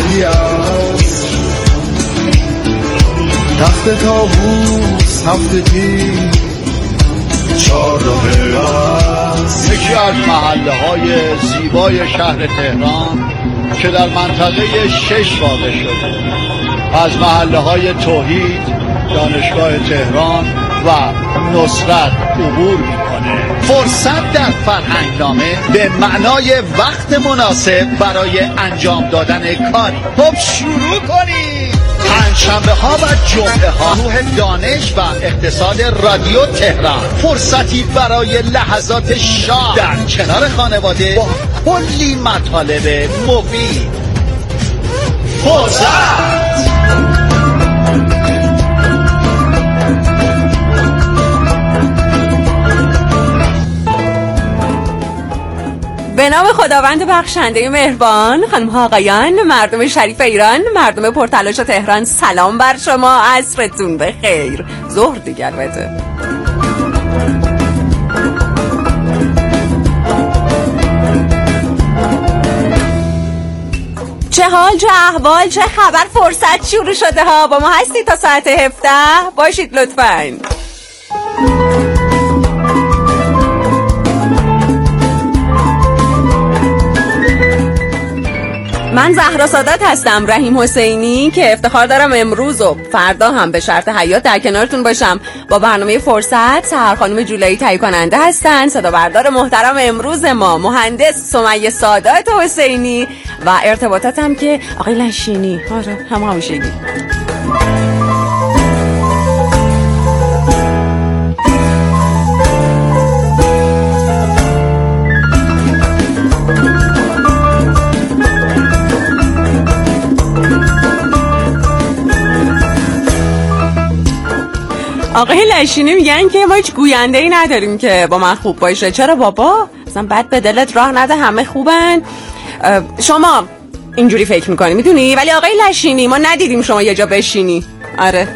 زندگی است. تخت طاووس هفتگی چهارراهه است. یکی از محله‌های زیبای شهر تهران که در منطقه 6 واقع شده، از محله‌های توحید، دانشگاه تهران و نصرت عبور میکنه. فرصت در فرهنگنامه به معنای وقت مناسب برای انجام دادن کاری. خب شروع کنیم. پنجشنبه ها و جمعه ها روح دانش و اقتصاد رادیو تهران، فرصتی برای لحظات شاد در کنار خانواده با کلی مطالب مفید. فرصت. به نام خداوند بخشنده مهربان، خانم ها آقایان، مردم شریف ایران، مردم پرتلاش تهران، سلام بر شما، عصرتون بخیر. ظهر دیگر بده. چه حال، چه احوال، چه خبر؟ فرصت شروع شده ها. با ما هستی تا ساعت 17 باشید لطفاً. من زهرا سادات هستم، رحیم حسینی، که افتخار دارم امروز و فردا هم به شرط حیات در کنارتون باشم. با برنامه فرصت سحر خانم جولایی تهیه کننده هستن. صدا بردار محترم امروز ما مهندس سمیه سادات حسینی و ارتباطات هم که آقای لشینی. آره همیشگی. آقای لشینی میگن که ما هیچ گوینده‌ای نداریم که با من خوب باشه. چرا بابا؟ اصلا بد به دلت راه نده، همه خوبن. شما اینجوری فکر میکنی میدونی، ولی آقای لشینی ما ندیدیم شما یه جا بشینی. آره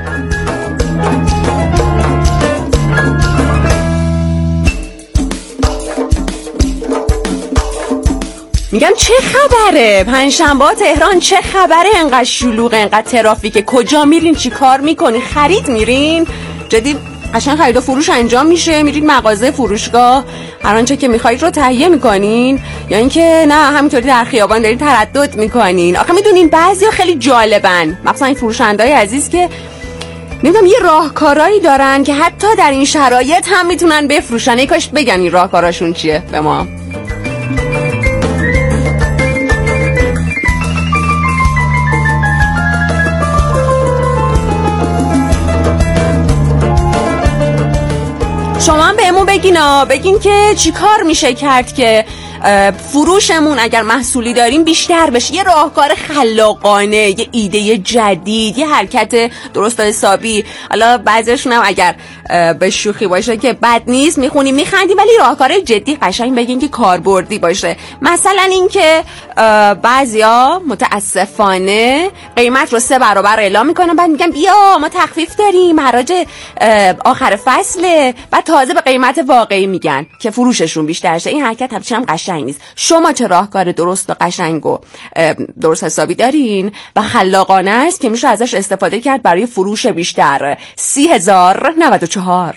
میگم چه خبره؟ پنجشنبه تهران چه خبره؟ انقدر شلوغ، انقدر ترافیک. کجا میرین؟ چی کار میکنین؟ خرید میرین؟ جدی قشنگ خرید و فروش انجام میشه؟ میرین مغازه، فروشگاه، هر آنچه که میخواید رو تهیه میکنین؟ یا اینکه نه همینطوری در خیابان دارین تردد میکنین؟ آخه میدونین بعضیا خیلی جالبن، مثلا این فروشنده‌های عزیز که نمیدونم یه راهکارایی دارن که حتی در این شرایط هم میتونن بفروشن. ای کاش بگن این راهکاراشون چیه به ما. شما هم بهمون بگین که چی کار میشه کرد که فروشمون اگر محصولی داریم بیشتر بشه. یه راهکار خلاقانه، یه ایده جدید، یه حرکت درست و حسابی. حالا بعضیشون هم اگر به شوخی باشه که بد نیست، میخونیم میخندیم، ولی راهکار جدی قشنگ بگین که کاربردی باشه. مثلا این که بعضیا متاسفانه قیمت رو 3 برابر اعلام میکنن، بعد میگن بیا ما تخفیف داریم، حراج آخر فصله، بعد تازه به قیمت واقعی میگن که فروششون بیشتر شه. این حرکت هم قشنگ نیست. شما چه راهکار درست و قشنگ و درست حسابی دارین و خلاقانه است که میشه ازش استفاده کرد برای فروش بیشتر؟ 30,094.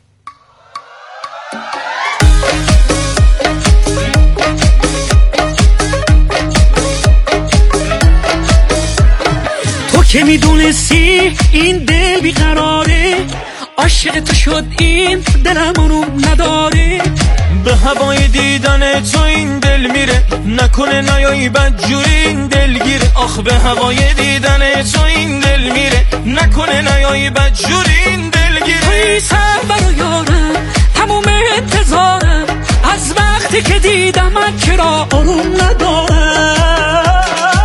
تو که میدونستی این دل بیقراره، عاشق تو شد این دلم رو نداره. به هوای دیدن تو این دل میره، نکنه نیایی بدجوری این دل گیره. آخ به هوای دیدن تو این دل میره، نکنه نیایی بدجوری این دل گیره. توی سر برو یارم تموم انتظارم، از وقتی که دیدم من چرا آروم ندارم.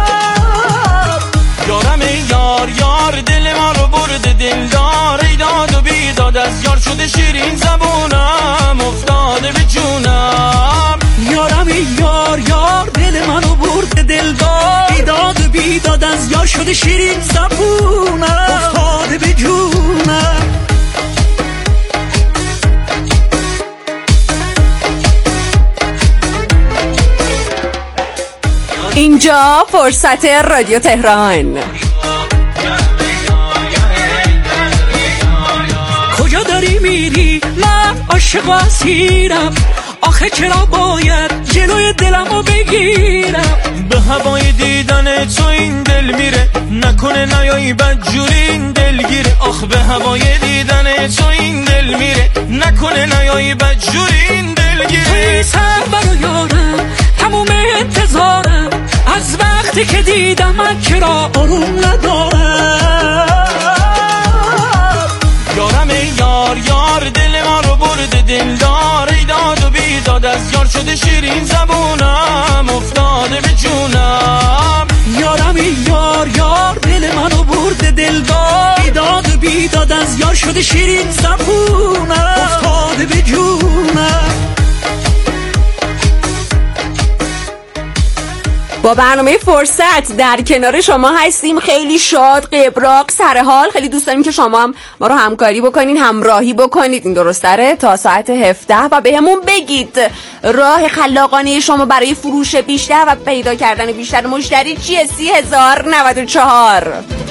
یارم یار یار دل ما رو برده دلدار، ای داد و بیداد از یار شده شیرین زبونم، افتاده به جونم. یارم یار یار دل من رو برده دلدار، ای داد و بیداد از یار شده شیرین زبونم، افتاده به جونم. این اینجا فرصت رادیو تهران. کجا داری میری؟ من عاشق و اسیرم، آخه چرا باید جلوی دلمو بگیرم؟ به هوای دیدن تو این دل میره، نکنه نیایی بدجوری این دلگیره. آخ به هوای دیدن تو این دل میره، نکنه نیایی بدجوری این دلگیره. توی سرور و یارم تموم انتظارم، از وقتی که دیدم من چرا آروم ندارم. یارم ای یار یار دل ما رو برده دلدار، ای داد و بیداد از یار شده شیرین زبونم افتاده به جونم. یارم ای یار یار دل من رو برده دلدار، ای داد و بیداد از یار شده شیرین زبونم افتاده به جونم. با برنامه فرصت در کنار شما هستیم، خیلی شاد، قبراق، سر حال. خیلی دوست داریم که شما هم ما رو همکاری بکنین، همراهی بکنید، این درستره، تا ساعت 17 و بهمون بگید راه خلاقانه شما برای فروش بیشتر و پیدا کردن بیشتر مشتری چیه؟ 30,094.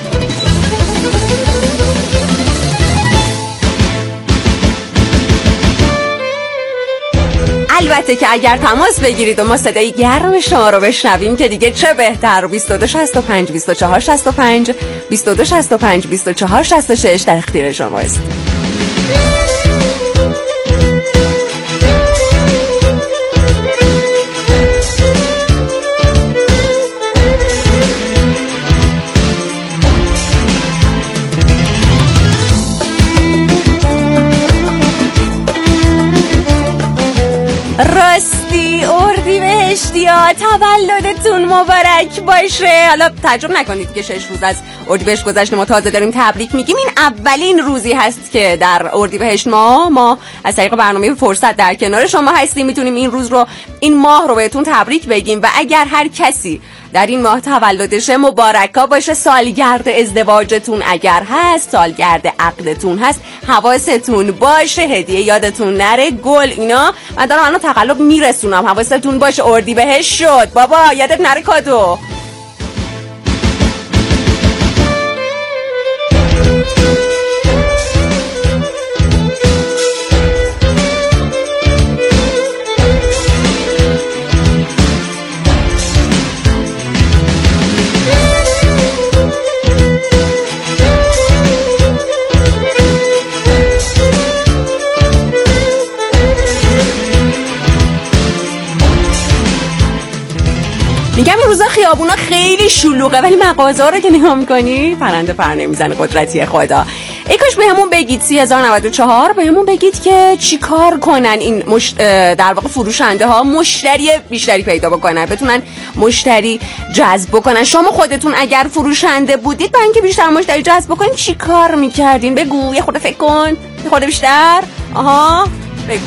البته که اگر تماس بگیرید و ما صدای گرم شما رو بشنویم که دیگه چه بهتر. 2265 24 65 2265 24 66 در اختیار شماست. راستی اردیبهشتیا تولدتون مبارک باشه. حالا تعجب نکنید که 6 روز از اردیبهشت گذشته، ما تازه داریم تبریک میگیم. این اولین روزی هست که در اردیبهشت ما از طریق برنامه فرصت در کنار شما هستیم، میتونیم این روز رو، این ماه رو بهتون تبریک بگیم. و اگر هر کسی در این ماه تولدشه مبارکا باشه. سالگرد ازدواجتون اگر هست، سالگرد عقدتون هست، حواستون باشه، هدیه یادتون نره، گل، اینا من دارم الان تقلب میرسونم، حواستون باشه. اردیبهشت شد بابا، یادت نره کادو. میگم این روزا خیابونا خیلی شلوغه، ولی مغازه‌ها رو که نگاه می‌کنی پرنده پر نمیزنه، قدرتی خدا. ای کاش بهمون بگید 30,094 بهمون بگید که چی کار کنن این در واقع فروشنده ها مشتری بیشتری پیدا بکنن، بتونن مشتری جذب بکنن. شما خودتون اگر فروشنده بودید، برای اینکه بیشتر مشتری جذب بکنید چی کار می‌کردین؟ بگو، یه خورده فکر کن، یه خورده بیشتر. آها بگو.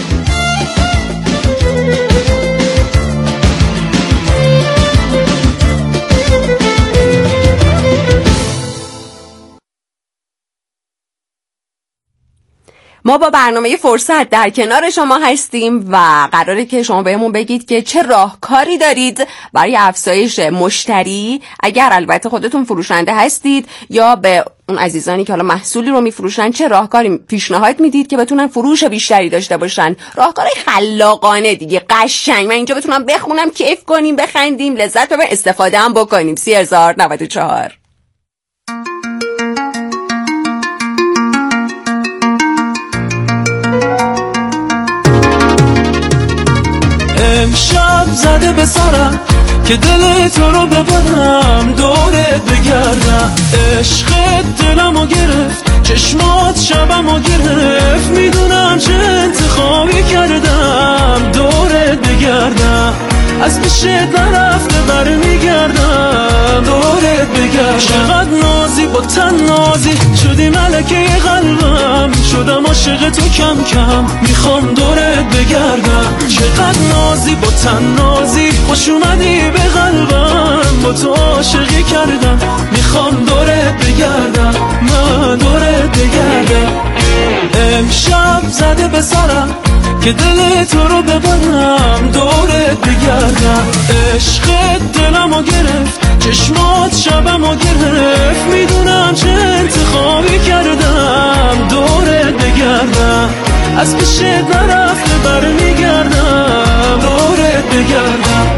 ما با برنامه فرصت در کنار شما هستیم و قراره که شما بهمون بگید که چه راهکاری دارید برای افزایش مشتری، اگر البته خودتون فروشنده هستید یا به اون عزیزانی که حالا محصولی رو میفروشن، چه راهکاری پیشنهاد میدید که بتونن فروش بیشتری داشته باشن. راهکارهای خلاقانه دیگه، قشنگ، من اینجا بتونم بخونم، کیف کنیم، بخندیم، لذت ببریم، استفاده هم بکنیم. 30,094. امشب زده به سرم که دل تو رو ببرم، دورت بگردم. عشقت دلمو گرفت، چشمات شبمو گرفت، میدونم چه انتخابی کردم، دورت بگردم. از پیشت نرفته برمیگردم، دورت بگردم. چقدر نازی با تن نازی شدی ملکه قلبم، شدم عاشق تو کم کم، میخوام دورت بگردم. چقدر نازی با تن نازی خوش اومدی به قلبم، با تو عاشقی کردم، میخوام دورت بگردم، من دورت بگردم. امشب زده به سرم که دل تو رو ببرم دورت بگردم. عشقت دلمو گرفت، چشمات شبمو گرفت، میدونم چه انتخابی کردم دورت بگردم. از پیشت نرفته برمیگردم دورت بگردم.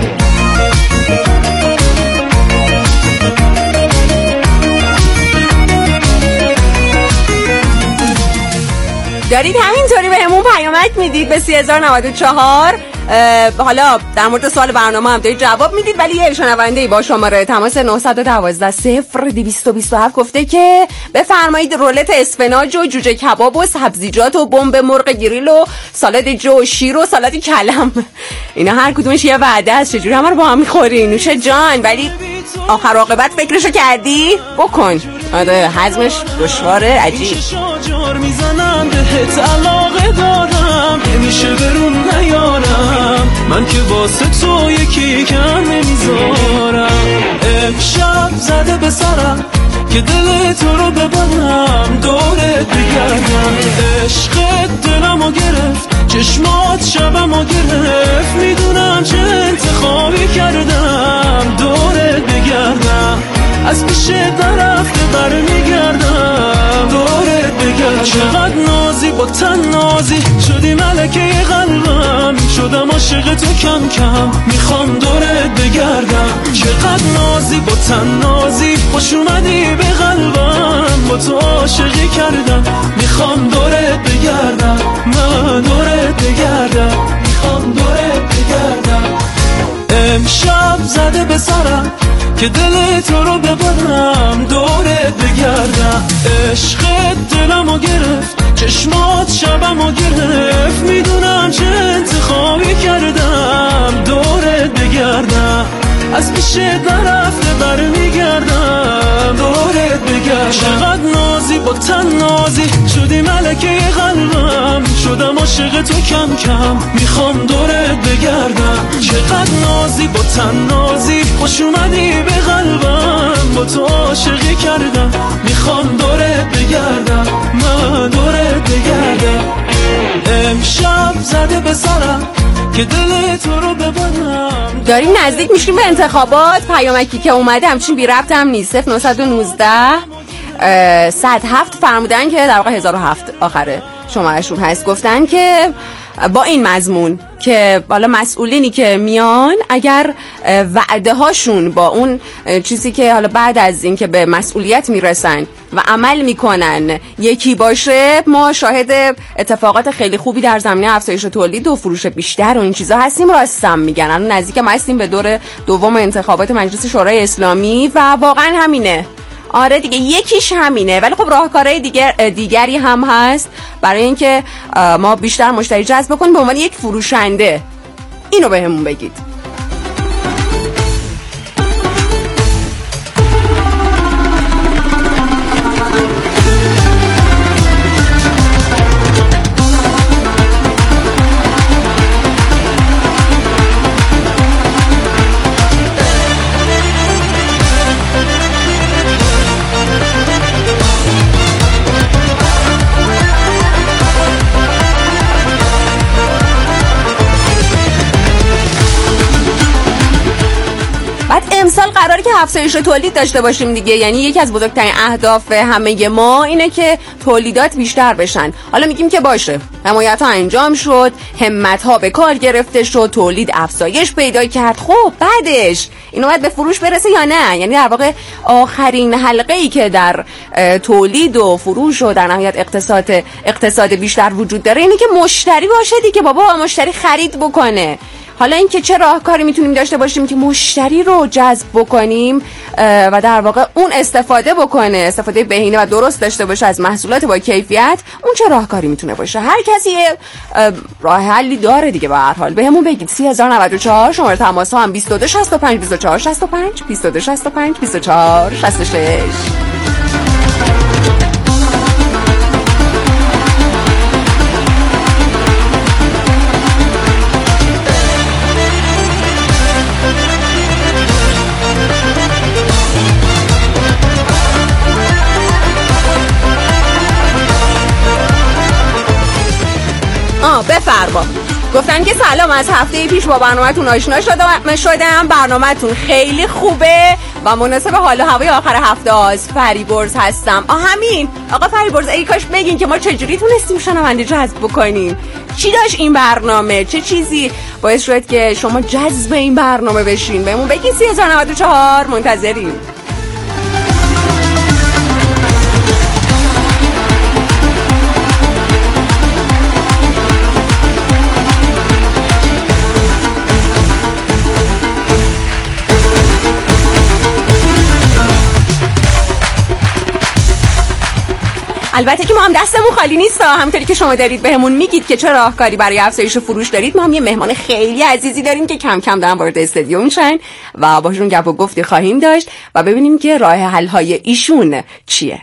دارید همینطوری به همون پیامک میدید به 3094. حالا در مورد سوال برنامه هم دارید جواب میدید، ولی یه شنونده با شماره تماس 912-0227 گفته که بفرمایید رولت اسفناج و جوجه کباب و سبزیجات و بمب مرغ گریل و سالاد جو و شیر و سالاد کلم. اینا هر کدومش یه وعده است، چجوری همه رو با هم میخوری نوش جان؟ ولی آخر عاقبت فکرشو کردی؟ بکن. آره هضمش دشواره، عجیب. میزنم بهت علاقه دارم، نمیشه برون نیارم، من که واسه تو یکی کم نمیذارم. امشب زده به سرم که دل تو رو ببرم دورت بگردم. عشقت دلمو گرفت، چشمات شبمو گرفت، میدونم چه انتخابی کردم دورت بگردم. از پیشت نرفته برمیگردم دورت بگردم. چقدر نازی با تن نازی شدی ملکه قلبم، شدم عاشق تو کم کم میخوام دورت بگردم. چقدر نازی با تن نازی خوش اومدی به قلبم، با تو عاشقی کردم میخوام دورت بگردم. من دورت بگردم، میخوام دورت بگردم. امشب زده به سرم که دل تو رو ببرم دورت بگردم. عشقت دلمو گرفت، چشمات شبمو گرفت، میدونم چه انتخابی کردم دورت بگردم. از پیشت نرفته برمیگردم دورت بگردم. چقدر نازی با تن نازی شدی ملکه قلبم، شدم عاشق تو کم کم میخوام دورت بگردم. چقدر نازی با تن نازی خوش اومدی به قلبم، با تو عاشقی کردم میخوام دورت بگردم. من دورت بگردم. امشب زده به سرم که دل تو رو ببرم. داریم نزدیک میشیم به انتخابات. پیامکی که اومده همچین بی ربط هم نیست. 0919 107 فرمودن که در واقع 1007 آخره شمارشون هست. گفتن که با این مضمون که بالا مسئولینی که میان اگر وعده هاشون با اون چیزی که حالا بعد از این که به مسئولیت میرسن و عمل میکنن یکی باشه، ما شاهد اتفاقات خیلی خوبی در زمینه افزایش تولید و فروش بیشتر و این چیزا هستیم. راستم میگن الان نزدیک ما هستیم به دور دوم انتخابات مجلس شورای اسلامی و واقعا همینه. آره دیگه یکیش همینه، ولی خب راهکارهای دیگری هم هست برای اینکه ما بیشتر مشتری جذب کنیم به عنوان یک فروشنده. اینو بهمون بگید. امسال قراره که افزایش تولید داشته باشیم دیگه، یعنی یکی از بزرگترین اهداف همه ما اینه که تولیدات بیشتر بشن. حالا میگیم که باشه، حمایت ها انجام شد، همت ها به کار گرفته شد، تولید افزایش پیدا کرد، خب بعدش اینو باید به فروش برسه یا نه؟ یعنی در واقع آخرین حلقه ای که در تولید و فروش و در نهایت اقتصاد بیشتر وجود داره اینه که مشتری باشه دیگه، بابا مشتری خرید بکنه. حالا اینکه چه راهکاری میتونیم داشته باشیم که مشتری رو جذب بکنیم و در واقع اون استفاده بهینه و درست داشته باشه از محصولات با کیفیت، اون چه راهکاری میتونه باشه؟ هر کسی راه حلی داره دیگه. به هر حال بهمون بگید. 3094 شماره تماس ها هم 22 65 24 65 22 65 24 66. بفرما. گفتن که سلام، از هفته پیش با برنامه‌تون آشنا شدم. برنامه‌تون خیلی خوبه و مناسب حال و هوای آخر هفته است. فریبرز هستم. همین آقا فریبرز، ای کاش بگین که ما چجوری تونستیم شنونده جذب بکنیم. چی داشت این برنامه؟ چه چیزی باعث شد که شما جذب این برنامه بشین؟ بهمون بگین. 3094 منتظریم. البته که ما هم دستمون خالی نیست. همونطوری که شما دارید بهمون میگید که چه راهکاری برای افزایش فروش دارید، ما هم یه مهمان خیلی عزیزی داریم که کم کم دارن وارد استودیو میشن و باشون گپ و گفتی خواهیم داشت و ببینیم که راه حل های ایشون چیه.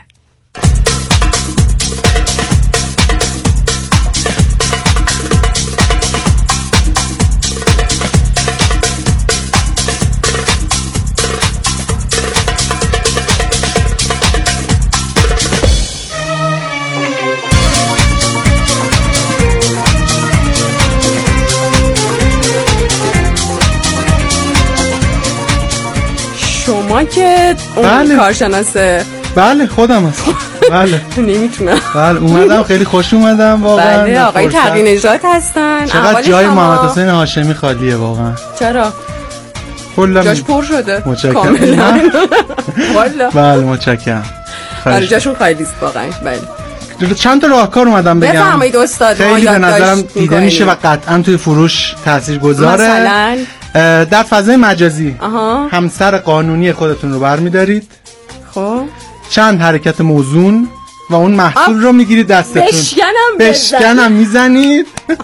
شما که اون کارشناسه؟ بله خودم هستم. بله نمیتونم. بله اومدم، خیلی خوش اومدم واقعا. بله آقای تقی نژاد هستن. چقدر جای محمد حسین هاشمی خالیه واقعا. چرا؟ جاش پر شده. متشکرم. بله متشکرم. آره جاشون خالی است واقعا. بله چند تا راهکار اومدم بگم. بفرمایید استاد. خیلی به نظرم دیده میشه و قطعا توی فروش تاثیرگذاره. مثلا در فضای مجازی همسر قانونی خودتون رو برمی‌دارید. خب چند حرکت موزون و اون محصول رو میگیرید دستتون. بشکنم میزنید.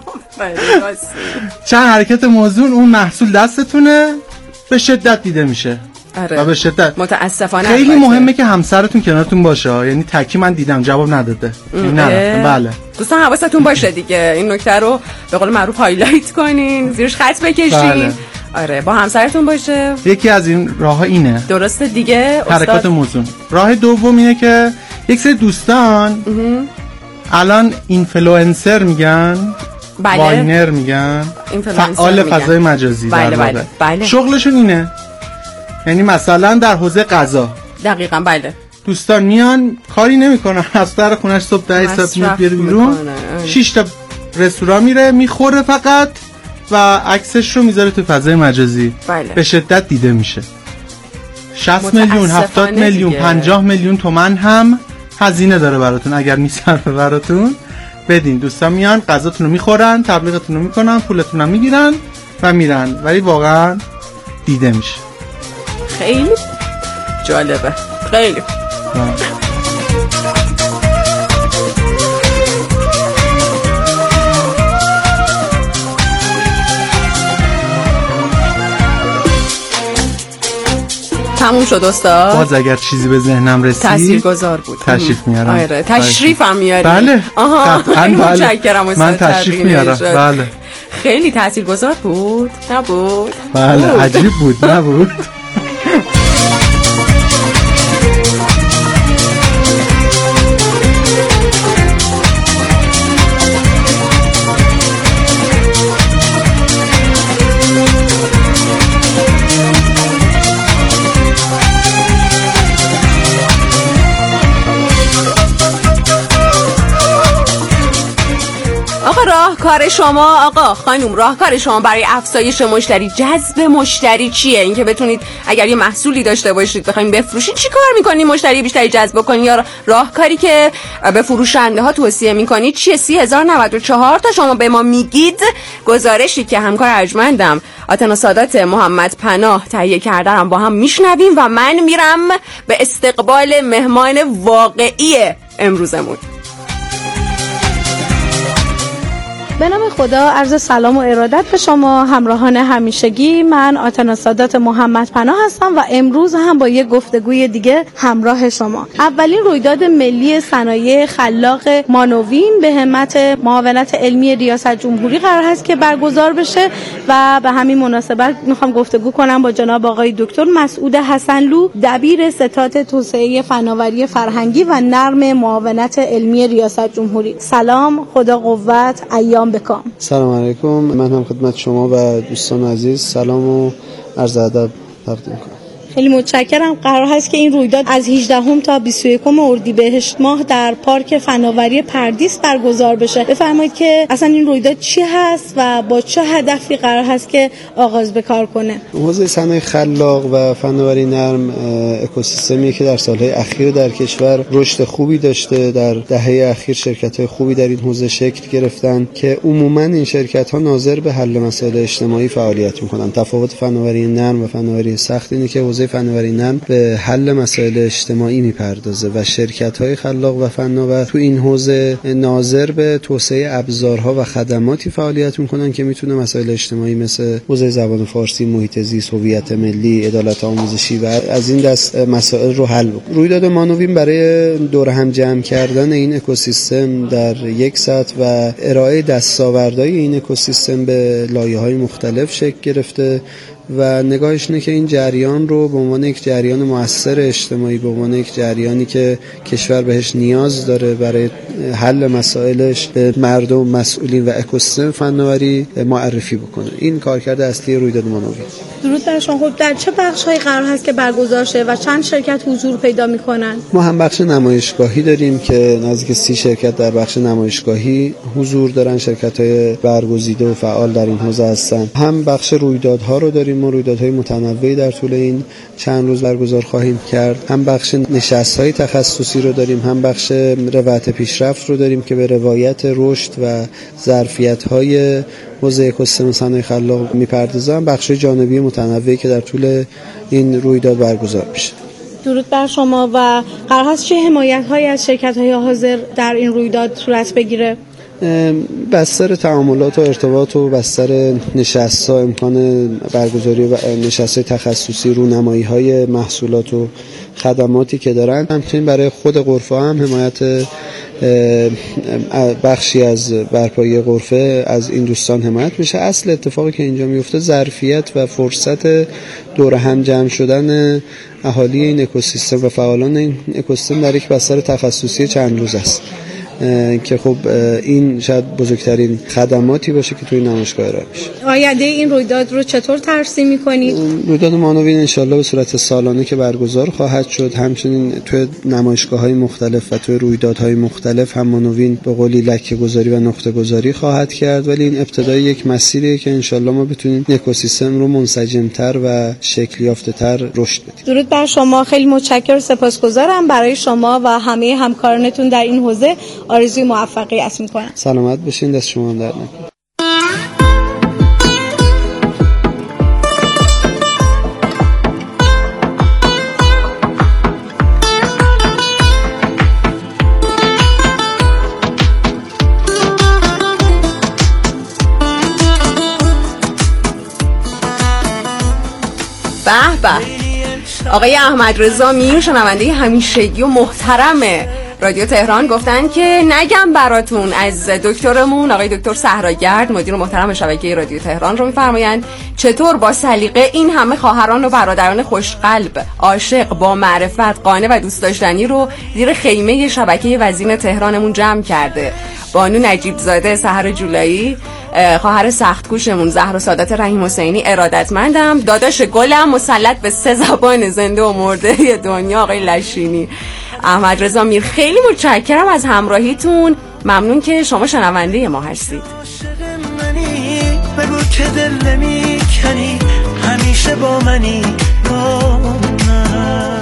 چند حرکت موزون اون محصول دستتونه، به شدت دیده میشه. آره. و به شدت متاسفانه خیلی مهمه که همسرتون کنارتون باشه. یعنی تکی من دیدم جواب نداده. نه بله دوستان حواستون باشه دیگه، این نکته رو به قول معروف هایلایت کنین، زیرش خط بکشین. بله. آره با همسرتون باشه. یکی از این راه‌ها اینه. درسته دیگه حرکات موزون. راه دوم اینه که یک سری دوستان الان اینفلوئنسر میگن، بله. واینر میگن، فعال فضای مجازی. بله. شغلشون اینه. یعنی مثلا در حوزه غذا. دقیقاً بله. دوستان میان کاری نمیکنن، از در خونش صبح 10 صبح میاد بیرون 6 تا رستوران میره میخوره فقط و عکسش رو میذاره تو فضای مجازی. بله. به شدت دیده میشه. 60 میلیون 70 میلیون 50 میلیون تومان هم هزینه داره براتون. اگر میصرفه براتون بدین. دوستان میان غذاتون رو میخورن، تبلیغتون رو میکنن، پولتون رو میگیرن و میرن، ولی واقعا دیده میشه. خیلی جالبه. خیلی تموم شد استاد. باز اگر چیزی به ذهنم رسید تاثیرگذار بود. تشریف میارم. آره تشریف هم میاری. بله قطعاً. متشکرم استاد. من تشریف میارم. بله خیلی تاثیرگذار بود. نبود؟ بله عجیب بود. نبود؟ راهکار شما آقا خانم، راهکار شما برای افزایش مشتری، جذب مشتری چیه؟ اینکه بتونید اگر یه محصولی داشته باشید بخواید بفروشید چی کار میکنید مشتری بیشتری جذب کنید، یا راهکاری که به فروشنده ها توصیه میکنید چیه؟ 3094 تا شما به ما میگید. گزارشی که همکار ارجمندم آتنا سادات محمد پناه تهیه کردن با هم میشنویم و من میرم به استقبال مهمان واقعی امروزمون. به نام خدا، عرض سلام و ارادت به شما همراهان همیشگی. من آتنا سادات محمد پناه هستم و امروز هم با یک گفتگوی دیگه همراه شما. اولین رویداد ملی صنایع خلاق مانوین به همت معاونت علمی ریاست جمهوری قرار هست که برگزار بشه و به همین مناسبت میخوام گفتگو کنم با جناب آقای دکتر مسعود حسنلو، دبیر ستاد توسعه فناوری فرهنگی و نرم معاونت علمی ریاست جمهوری. سلام، خدا قوت، ایام کام به کام. سلام علیکم، من هم خدمت شما و دوستان عزیز سلام و عرض ادب تقدیم کنم. خیلی متشکرم. قرار هست که این رویداد از 18 تا 21 اردیبهشت ماه در پارک فناوری پردیس برگزار بشه. بفرمایید که اصلا این رویداد چی هست و با چه هدفی قرار هست که آغاز به کار کنه؟ حوزه صنایع خلاق و فناوری نرم اکوسیستمیه که در سالهای اخیر در کشور رشد خوبی داشته. در دهه اخیر شرکت‌های خوبی در این حوزه شکل گرفتن که عموماً این شرکت‌ها ناظر به حل مسائل اجتماعی فعالیت می‌کنن. تفاوت فناوری نرم و فناوری سخت اینه که حوزه فناوری نرم به حل مسائل اجتماعی میپردازه و شرکت‌های خلاق و فناور تو این حوزه ناظر به توسعه ابزارها و خدماتی فعالیت میکنن که میتونه مسائل اجتماعی مثل حوزه زبان فارسی، محیط زیست، هویت ملی، عدالت آموزشی و از این دست مسائل رو حل بکنه. رویداد ما نوین برای دور هم جمع کردن این اکوسیستم در یک سطح و ارائه دستاوردهای این اکوسیستم به لایه‌های مختلف شکل گرفته و نگاهش اینه که این جریان رو به عنوان یک جریان مؤثر اجتماعی، به عنوان یک جریانی که کشور بهش نیاز داره برای حل مسائلش به مردم، مسئولین و اکوسیستم فناوری معرفی بکنه. این کارکرد اصلی رویداد ما نوین. درود بر شما. خب در چه بخش‌هایی قرار هست که برگزار شه و چند شرکت حضور پیدا می‌کنن؟ ما هم بخش نمایشگاهی داریم که نزدیک 30 شرکت در بخش نمایشگاهی حضور دارن، شرکت‌های برگزیده و فعال در این حوزه هستن. هم بخش رویدادها رو داریم، ما رویدادهای متنوعی در طول این چند روز برگزار خواهیم کرد. هم بخش نشست‌های تخصصی رو داریم، هم بخش روایت پیشرفت رو داریم که به روایت رشد و ظرفیت‌های حوزه اکوسیستم صنایع خلاق می‌پردازن. بخش جانبی متنوعی که در طول این رویداد برگزار میشه. درود بر شما. و قرار هست چه حمایت‌هایی از شرکت‌های حاضر در این رویداد صورت بگیره؟ بستر تعاملات و ارتباط و بستر نشست‌ها، امکان برگزاری و نشست‌های تخصصی، رونمایی‌های محصولات و خدماتی که دارن. همچنین برای خود غرفه هم حمایت بخشی از برپایی غرفه از این دوستان حمایت میشه. اصل اتفاقی که اینجا میفته ظرفیت و فرصت دور هم جمع شدن اهالی این اکوسیستم و فعالان این اکوسیستم در یک بستر تخصصی چند روز است که خب این شاید بزرگترین خدماتی باشه که توی نمایشگاه ارائه میشه. آینده این رویداد رو چطور ترسیم می‌کنید؟ رویداد ما نوین انشالله به صورت سالانه که برگزار خواهد شد، همچنین توی نمایشگاه‌های مختلف و توی رویدادهای مختلف هم ما نوین به قولی لکه گذاری و نقطه گذاری خواهد کرد، ولی این ابتدای یک مسیریه که انشالله ما بتونیم اکوسیستم رو منسجم‌تر و شکل یافته‌تر رشد بدیم. درود بر شما. خیلی متشکرم، سپاسگزارم. برای شما و همه همکارانتون در این حوزه آرزوی موفقیت میکنم. سلامت باشین، دست شما هم درد نکنه. به به. آقای احمد رضا میر، شنونده همیشگی و محترم رادیو تهران، گفتن که نگم براتون از دکترمون آقای دکتر صحراگرد، مدیر محترم شبکه رادیو تهران رو میفرمایند چطور با سلیقه این همه خواهران و برادران خوشقلب، عاشق، با معرفت، قانع و دوست داشتنی رو زیر خیمه شبکه وزین تهرانمون جمع کرده. بانو نجیب زاده سحر جولایی، خواهر سختکوشمون زهرا سادات رحیم حسینی، ارادتمندم، داداش گلم مسلط به 3 زبان زنده و مرده دنیا آقای لشینی. احمد رضا میر، خیلی متشکرم از همراهیتون. ممنون که شما شنونده ما هستید. بگو که دل نمی‌کنی، همیشه با منی، با من.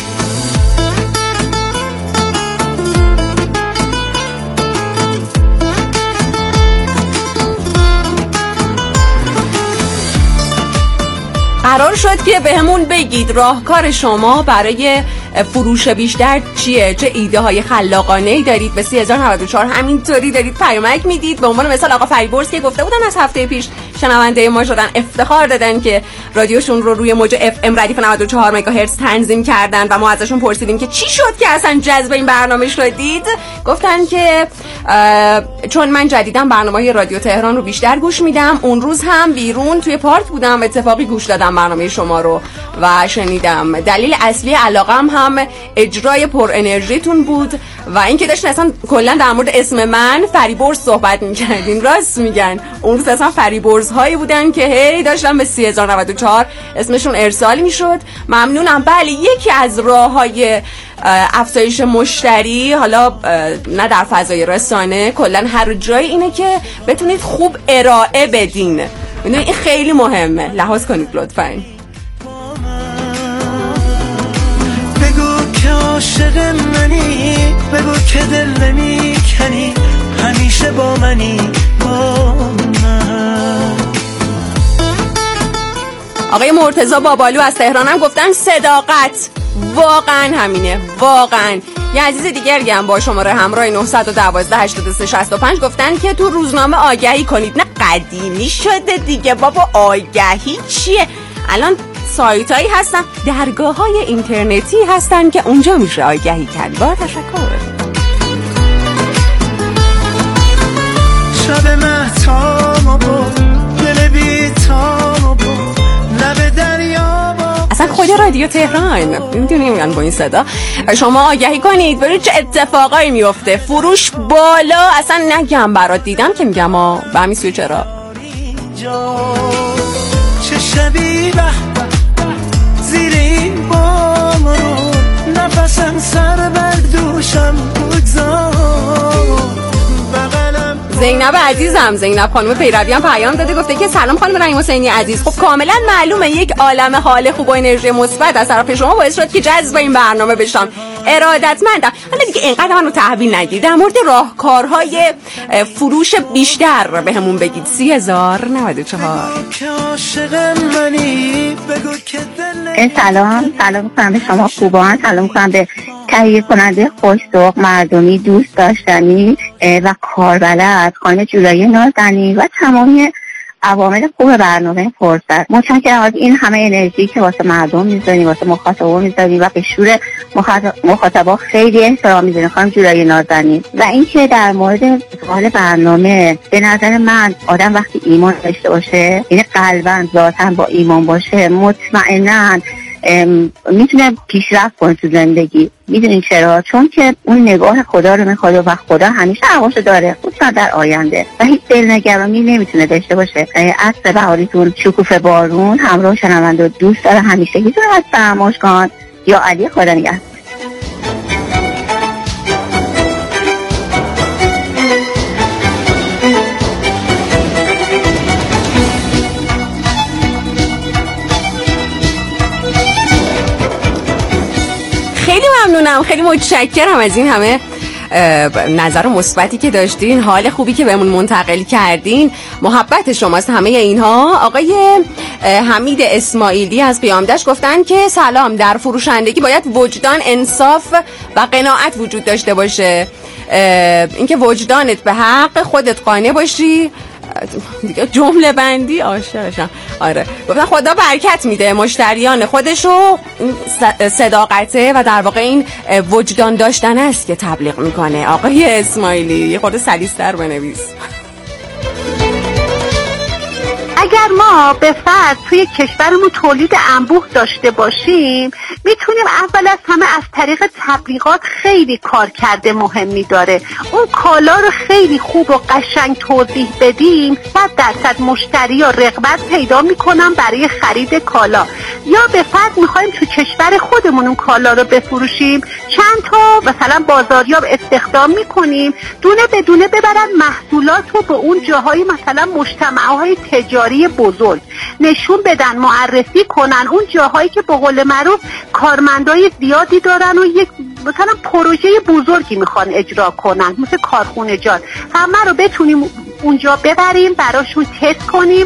قرار شد که بهمون بگید راهکار شما برای فروش بیشتر چیه؟ چه ایده های خلاقانه‌ای دارید؟ به 3094 همینطوری دارید پیامک میدید. به عنوان مثال آقا فریبرز که گفته بودن از هفته پیش شنونده ما شدن، افتخار دادن که رادیوشون رو روی موج FM ردیف 94 مگاهرتز تنظیم کردن و ما ازشون پرسیدیم که چی شد که اصلا جذب این برنامه شدید. گفتن که چون من جدیداً برنامه‌های رادیو تهران رو بیشتر گوش میدم، اون روز هم بیرون توی پارک بودم، اتفاقی گوش دادم برنامه شما رو و شنیدم. دلیل اصلی علاقم هم اجرای پر انرژیتون بود و اینکه داشتین اصلا کلا در مورد اسم من فریبرز صحبت می‌کردین. راست میگن اون روز اصلا فریبرز هایی بودن که هی داشتن به 3094 اسمشون ارسال میشد. ممنونم. بله، یکی از راه‌های افزایش مشتری، حالا نه در فضای رسانه، کلا هر جای، اینه که بتونید خوب ارائه بدین. این خیلی مهمه، لحاظ کنید لطفاً. بگو که عاشق منی، بگو که دل نمیکنی، همیشه با منی، با من. آقای مرتضی بابالو از تهران هم گفتن صداقت واقعا همینه، واقعا. یه عزیز دیگری هم با شماره همراه 912 8365 گفتن که تو روزنامه آگهی کنید. نه قدیمی شده دیگه بابا، آگهی چیه؟ الان سایت هایی هستن، درگاه های اینترنتی هستن که اونجا میشه آگهی کرد. با تشکر. شب مهتامو با دل بیتامو با لب دریا با اصلا خود رادیو تهران میدونی میگن با این صدا شما آگهی کنید برای چه اتفاقایی میفته. فروش بالا، اصلا نگم برات، دیدم که میگم به همین سوی چرا چه شبی به زیر این بام رو نفسم سر بر دوشم بگذار. زینب عزیزم، زینب خانم پیروی هم پیام داده، گفته که سلام خانم رحیم حسینی عزیز. خب کاملا معلومه یک عالمه حال خوب و انرژی مثبت از طرف شما باعث شد که جذب این برنامه بشم. ارادتمندم. حالا دیگه اینقدر منو تحویل نگیرید. در مورد راهکارهای فروش بیشتر بهمون بگید. 3094. سلام میکنم به شما خوبان، سلام میکنم به تهیه کننده خوش‌ذوق، مردمی، دوست داشتنی و کاربلد خانم جولای نازنین و تمامی عوامل خوب برنامه فرصت. متشکرم از این همه انرژی که واسه مردم میذارین، واسه مخاطبا میذارین و به شور مخاطبا خیلی احترام میذارین خانم جولای نازنین. و اینکه در مورد سوال برنامه، به نظر من آدم وقتی ایمان داشته باشه، یعنی قلباً ذاتاً با ایمان باشه، مطمئناً میتونه پیشرفت کنه تو زندگی. میدونین چرا؟ چون که اون نگاه خدا رو میخواد و خدا همیشه حواسو داره، خصوصا در آینده، و هیچ دلنگرانی نمیتونه داشته باشه. عصر بهاریتون شکوفه بارون همراه شنونده دوست داره همیشگیتون از فرماشکان یا علی خدا نگهدار. خیلی ممنونم، خیلی متشکرم از این همه نظر مثبتی که داشتین، حال خوبی که بهمون منتقل کردین. محبت شماست همه اینها. آقای حمید اسماعیلی از قیامدشت گفتن که سلام، در فروشندگی باید وجدان، انصاف و قناعت وجود داشته باشه. اینکه وجدانت به حق، خودت قانع باشی. دیگه جمله بندی عاشقشم. آره، گفتن خدا برکت میده مشتریان خودشو. صداقته و در واقع این وجدان داشتن است که تبلیغ میکنه. آقای اسماعیلی یه خورده سلیس‌تر بنویس. اگر ما به فرض توی کشورمون تولید انبوه داشته باشیم، میتونیم اول از همه از طریق تبلیغات خیلی کارکرد مهمی داره. اون کالا رو خیلی خوب و قشنگ توضیح بدیم، 100% مشتری ها رغبت پیدا میکنن برای خرید کالا. یا به فرض میخوایم تو کشور خودمون اون کالا رو بفروشیم، چند تا مثلا بازاریاب استخدام میکنیم، دونه به دونه ببرن محصولات رو به اون جاهای مثلا مجتمعهای تجاری بزرگ نشون بدن، معرفی کنن اون جاهایی که به قول معروف کارمندای زیادی دارن و یک مثلا پروژه بزرگی میخوان اجرا کنن، مثل کارخونه جات، همه رو بتونیم اونجا ببریم، براشون تست کنیم.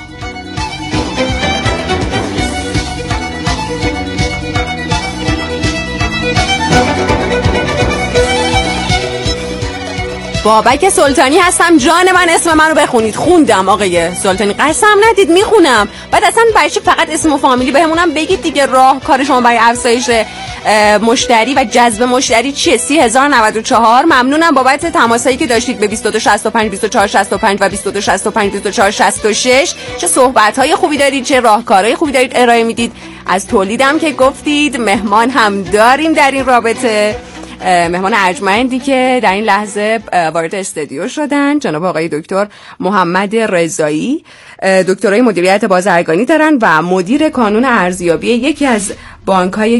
بابک سلطانی هستم، جان من اسم منو بخونید. خوندم آقای سلطانی، قسم ندید میخونم. بعد اصلا برای فقط اسم و فامیلی بهمونم بگید دیگه. راهکار شما برای افزایش مشتری و جذب مشتری چیه؟ 3094. ممنونم بابت تماسایی که داشتید به 2265 2465 و 2265 2466. چه صحبت‌های خوبی دارید، چه راهکارهای خوبی دارید ارائه میدید. از تولیدم که گفتید، مهمان هم داریم در این رابطه. مهمان ارجمندی که در این لحظه وارد استودیو شدن، جناب آقای دکتر محمد رضایی، دکترای مدیریت بازرگانی دارن و مدیر کانون ارزیابی یکی از بانک‌های